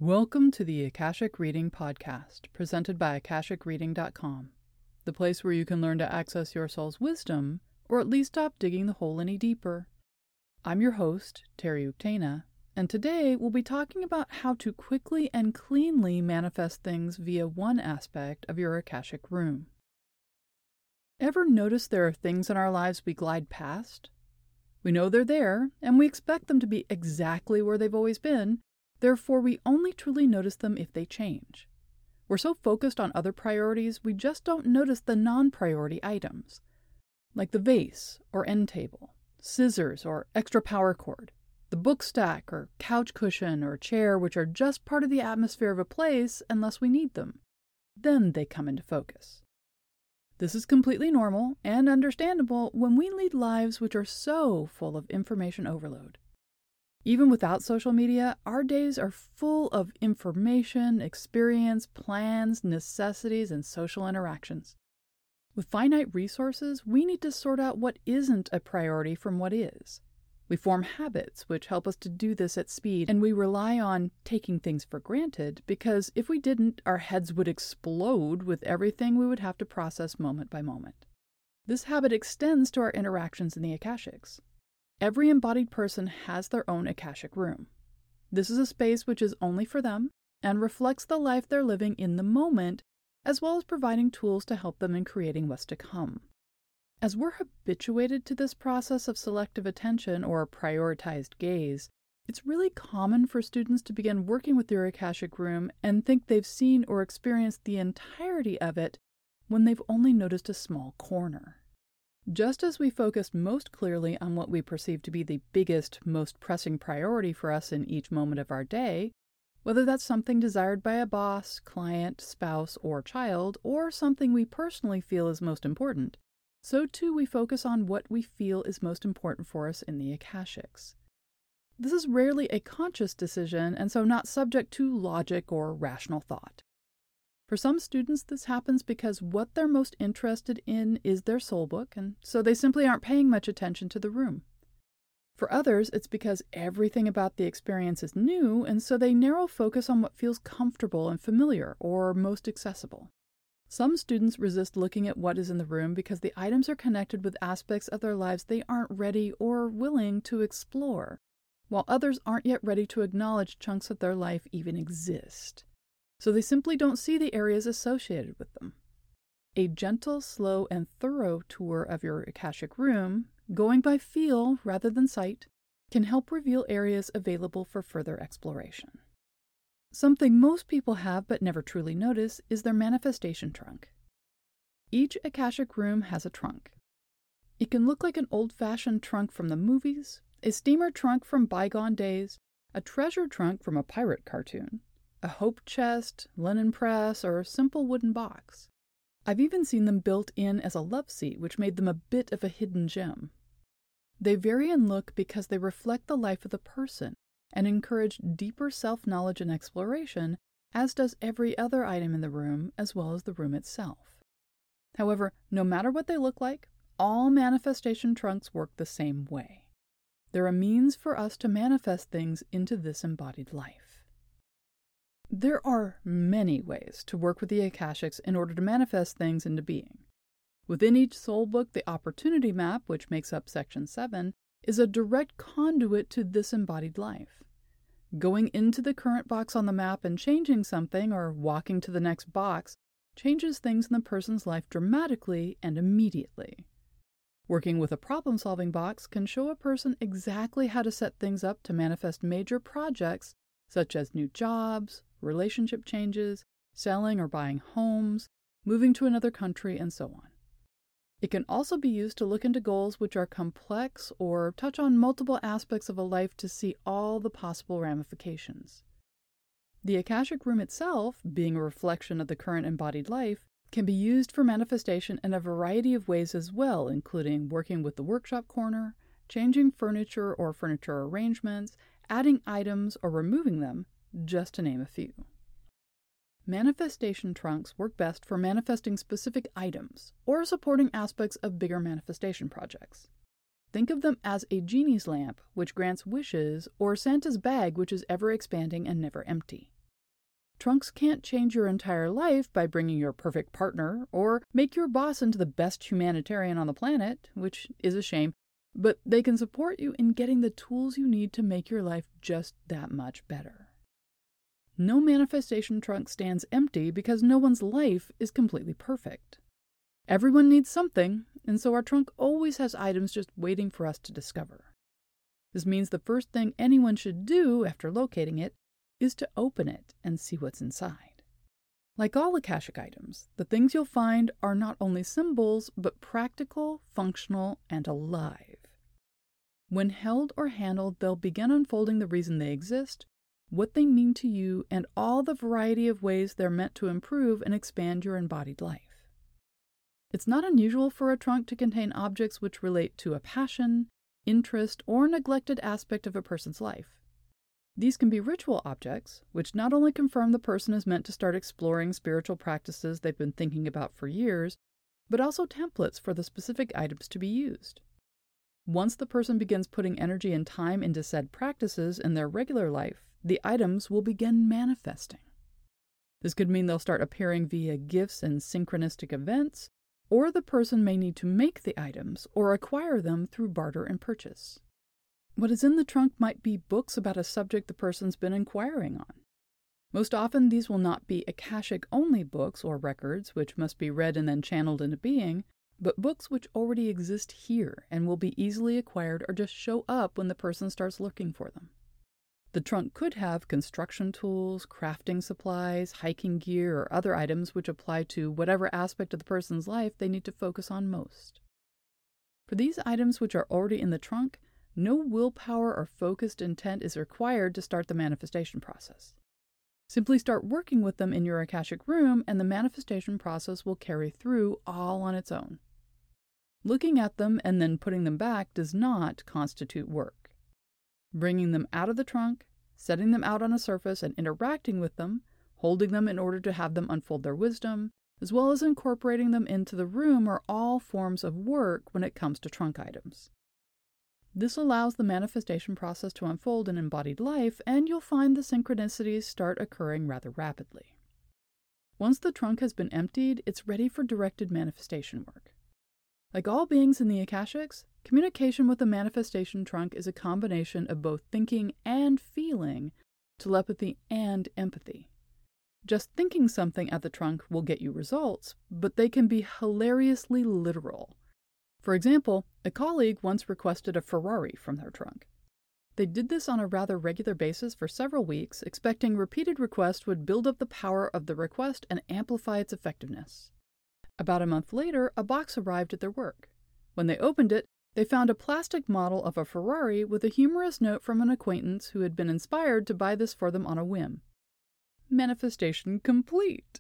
Welcome to the Akashic Reading Podcast, presented by AkashicReading.com, the place where you can learn to access your soul's wisdom, or at least stop digging the hole any deeper. I'm your host, Terry Uktana, and today we'll be talking about how to quickly and cleanly manifest things via one aspect of your Akashic room. Ever notice there are things in our lives we glide past? We know they're there, and we expect them to be exactly where they've always been. Therefore, we only truly notice them if they change. We're so focused on other priorities, we just don't notice the non-priority items, like the vase or end table, scissors or extra power cord, the book stack or couch cushion or chair, which are just part of the atmosphere of a place unless we need them. Then they come into focus. This is completely normal and understandable when we lead lives which are so full of information overload. Even without social media, our days are full of information, experience, plans, necessities, and social interactions. With finite resources, we need to sort out what isn't a priority from what is. We form habits which help us to do this at speed, and we rely on taking things for granted because if we didn't, our heads would explode with everything we would have to process moment by moment. This habit extends to our interactions in the Akashics. Every embodied person has their own Akashic room. This is a space which is only for them and reflects the life they're living in the moment, as well as providing tools to help them in creating what's to come. As we're habituated to this process of selective attention or prioritized gaze, it's really common for students to begin working with their Akashic room and think they've seen or experienced the entirety of it when they've only noticed a small corner. Just as we focus most clearly on what we perceive to be the biggest, most pressing priority for us in each moment of our day, whether that's something desired by a boss, client, spouse, or child, or something we personally feel is most important, so too we focus on what we feel is most important for us in the Akashics. This is rarely a conscious decision, and so not subject to logic or rational thought. For some students, this happens because what they're most interested in is their soul book, and so they simply aren't paying much attention to the room. For others, it's because everything about the experience is new, and so they narrow focus on what feels comfortable and familiar or most accessible. Some students resist looking at what is in the room because the items are connected with aspects of their lives they aren't ready or willing to explore, while others aren't yet ready to acknowledge chunks of their life even exist. So they simply don't see the areas associated with them. A gentle, slow, and thorough tour of your Akashic room, going by feel rather than sight, can help reveal areas available for further exploration. Something most people have but never truly notice is their manifestation trunk. Each Akashic room has a trunk. It can look like an old-fashioned trunk from the movies, a steamer trunk from bygone days, a treasure trunk from a pirate cartoon, a hope chest, linen press, or a simple wooden box. I've even seen them built in as a love seat, which made them a bit of a hidden gem. They vary in look because they reflect the life of the person and encourage deeper self-knowledge and exploration, as does every other item in the room, as well as the room itself. However, no matter what they look like, all manifestation trunks work the same way. They're a means for us to manifest things into this embodied life. There are many ways to work with the Akashics in order to manifest things into being. Within each soul book, the opportunity map, which makes up Section 7, is a direct conduit to this embodied life. Going into the current box on the map and changing something, or walking to the next box, changes things in the person's life dramatically and immediately. Working with a problem-solving box can show a person exactly how to set things up to manifest major projects such as new jobs, relationship changes, selling or buying homes, moving to another country, and so on. It can also be used to look into goals which are complex or touch on multiple aspects of a life to see all the possible ramifications. The Akashic room itself, being a reflection of the current embodied life, can be used for manifestation in a variety of ways as well, including working with the workshop corner, changing furniture or furniture arrangements, adding items or removing them, just to name a few. Manifestation trunks work best for manifesting specific items or supporting aspects of bigger manifestation projects. Think of them as a genie's lamp, which grants wishes, or Santa's bag, which is ever expanding and never empty. trunks can't change your entire life by bringing your perfect partner or make your boss into the best humanitarian on the planet, which is a shame, but they can support you in getting the tools you need to make your life just that much better. No manifestation trunk stands empty because no one's life is completely perfect. Everyone needs something, and so our trunk always has items just waiting for us to discover. This means the first thing anyone should do after locating it is to open it and see what's inside. Like all Akashic items, the things you'll find are not only symbols, but practical, functional, and alive. When held or handled, they'll begin unfolding the reason they exist, what they mean to you, and all the variety of ways they're meant to improve and expand your embodied life. It's not unusual for a trunk to contain objects which relate to a passion, interest, or neglected aspect of a person's life. These can be ritual objects, which not only confirm the person is meant to start exploring spiritual practices they've been thinking about for years, but also templates for the specific items to be used. Once the person begins putting energy and time into said practices in their regular life, the items will begin manifesting. This could mean they'll start appearing via gifts and synchronistic events, or the person may need to make the items or acquire them through barter and purchase. What is in the trunk might be books about a subject the person's been inquiring on. Most often, these will not be Akashic-only books or records, which must be read and then channeled into being, but books which already exist here and will be easily acquired or just show up when the person starts looking for them. The trunk could have construction tools, crafting supplies, hiking gear, or other items which apply to whatever aspect of the person's life they need to focus on most. For these items which are already in the trunk, no willpower or focused intent is required to start the manifestation process. Simply start working with them in your Akashic room and the manifestation process will carry through all on its own. Looking at them and then putting them back does not constitute work. Bringing them out of the trunk, setting them out on a surface and interacting with them, holding them in order to have them unfold their wisdom, as well as incorporating them into the room are all forms of work when it comes to trunk items. This allows the manifestation process to unfold in embodied life, and you'll find the synchronicities start occurring rather rapidly. Once the trunk has been emptied, it's ready for directed manifestation work. Like all beings in the Akashics, communication with the manifestation trunk is a combination of both thinking and feeling, telepathy and empathy. Just thinking something at the trunk will get you results, but they can be hilariously literal. For example, a colleague once requested a Ferrari from their trunk. They did this on a rather regular basis for several weeks, expecting repeated requests would build up the power of the request and amplify its effectiveness. About a month later, a box arrived at their work. When they opened it, they found a plastic model of a Ferrari with a humorous note from an acquaintance who had been inspired to buy this for them on a whim. Manifestation complete!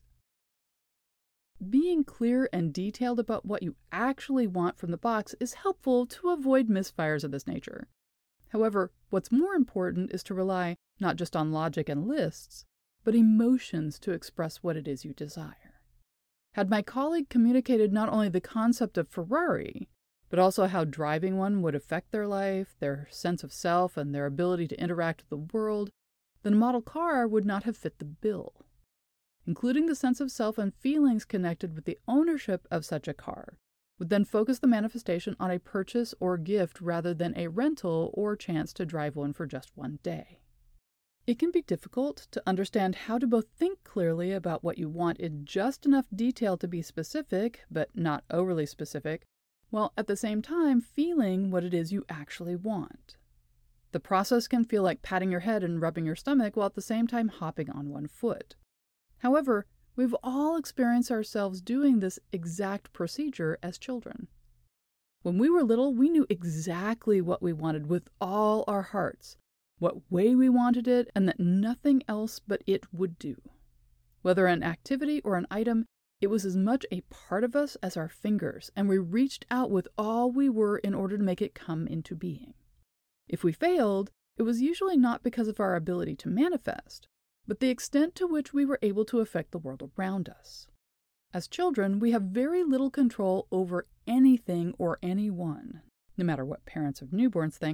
Being clear and detailed about what you actually want from the box is helpful to avoid misfires of this nature. However, what's more important is to rely not just on logic and lists, but emotions to express what it is you desire. Had my colleague communicated not only the concept of Ferrari, but also how driving one would affect their life, their sense of self, and their ability to interact with the world, then a model car would not have fit the bill. Including the sense of self and feelings connected with the ownership of such a car would then focus the manifestation on a purchase or gift rather than a rental or chance to drive one for just one day. It can be difficult to understand how to both think clearly about what you want in just enough detail to be specific, but not overly specific, while at the same time feeling what it is you actually want. The process can feel like patting your head and rubbing your stomach while at the same time hopping on one foot. However, we've all experienced ourselves doing this exact procedure as children. When we were little, we knew exactly what we wanted with all our hearts, what way we wanted it, and that nothing else but it would do. Whether an activity or an item, it was as much a part of us as our fingers, and we reached out with all we were in order to make it come into being. If we failed, it was usually not because of our ability to manifest, but the extent to which we were able to affect the world around us. As children, we have very little control over anything or anyone, no matter what parents of newborns think,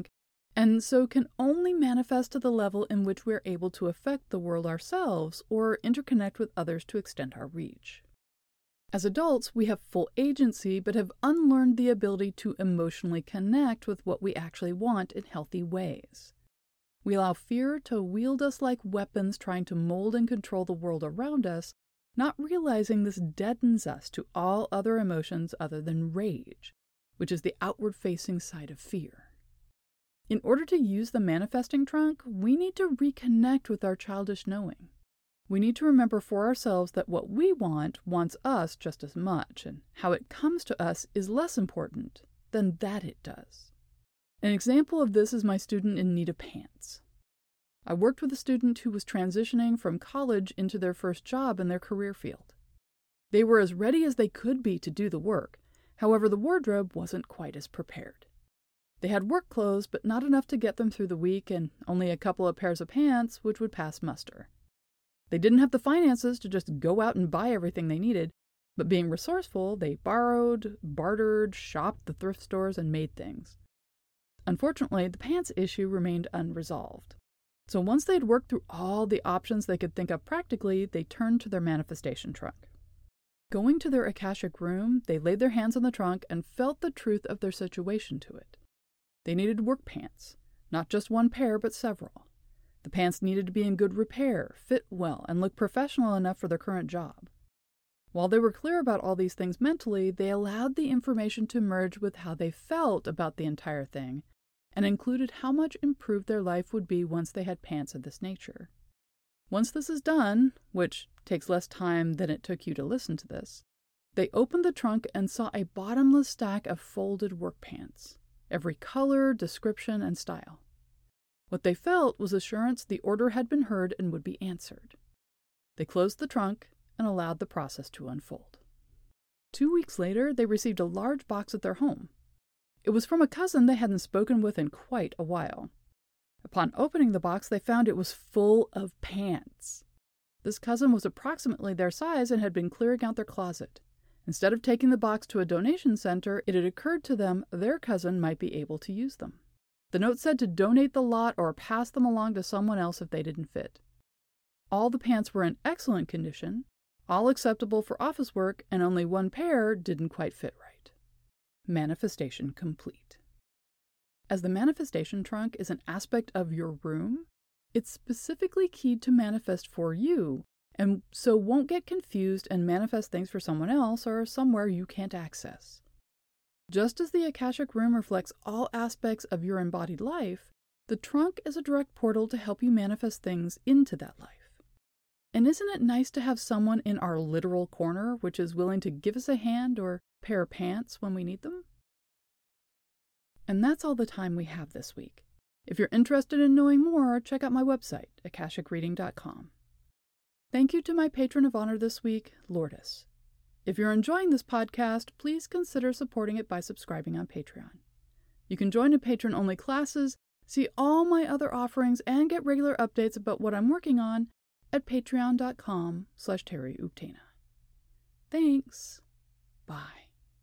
and so can only manifest to the level in which we are able to affect the world ourselves or interconnect with others to extend our reach. As adults, we have full agency but have unlearned the ability to emotionally connect with what we actually want in healthy ways. We allow fear to wield us like weapons, trying to mold and control the world around us, not realizing this deadens us to all other emotions other than rage, which is the outward-facing side of fear. In order to use the manifesting trunk, we need to reconnect with our childish knowing. We need to remember for ourselves that what we want wants us just as much, and how it comes to us is less important than that it does. An example of this is my student in need of pants. I worked with a student who was transitioning from college into their first job in their career field. They were as ready as they could be to do the work, however the wardrobe wasn't quite as prepared. They had work clothes, but not enough to get them through the week, and only a couple of pairs of pants which would pass muster. They didn't have the finances to just go out and buy everything they needed, but being resourceful, they borrowed, bartered, shopped the thrift stores, and made things. Unfortunately, the pants issue remained unresolved. So once they had worked through all the options they could think of practically, they turned to their manifestation trunk. Going to their Akashic room, they laid their hands on the trunk and felt the truth of their situation to it. They needed work pants, not just one pair, but several. The pants needed to be in good repair, fit well, and look professional enough for their current job. While they were clear about all these things mentally, they allowed the information to merge with how they felt about the entire thing, and included how much improved their life would be once they had pants of this nature. Once this is done, which takes less time than it took you to listen to this, they opened the trunk and saw a bottomless stack of folded work pants, every color, description, and style. What they felt was assurance the order had been heard and would be answered. They closed the trunk and allowed the process to unfold. 2 weeks later, they received a large box at their home. It was from a cousin they hadn't spoken with in quite a while. Upon opening the box, they found it was full of pants. This cousin was approximately their size and had been clearing out their closet. Instead of taking the box to a donation center, it had occurred to them their cousin might be able to use them. The note said to donate the lot or pass them along to someone else if they didn't fit. All the pants were in excellent condition, all acceptable for office work, and only one pair didn't quite fit right. Manifestation complete. As the manifestation trunk is an aspect of your room, it's specifically keyed to manifest for you, and so won't get confused and manifest things for someone else or somewhere you can't access. Just as the Akashic room reflects all aspects of your embodied life, the trunk is a direct portal to help you manifest things into that life. And isn't it nice to have someone in our literal corner which is willing to give us a hand or pair of pants when we need them? And that's all the time we have this week. If you're interested in knowing more, check out my website, akashicreading.com. Thank you to my patron of honor this week, Lourdes. If you're enjoying this podcast, please consider supporting it by subscribing on Patreon. You can join in patron-only classes, see all my other offerings, and get regular updates about what I'm working on at patreon.com/TerryUktana. Thanks. Bye.